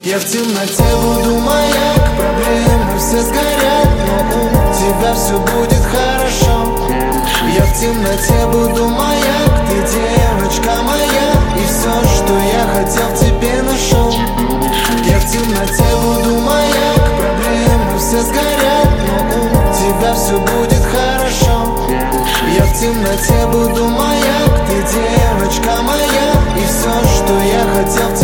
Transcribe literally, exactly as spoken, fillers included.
Я в темноте буду маяк, проблемы все сгорят, но у тебя все будет хорошо. Я в темноте буду маяк, ты девочка моя, и все, что я хотел, тебе нашел. Я в темноте буду маяк, проблемы все сгорят, но у тебя все будет хорошо. Я в темноте буду маяк, ты девочка моя, и все, что я хотел,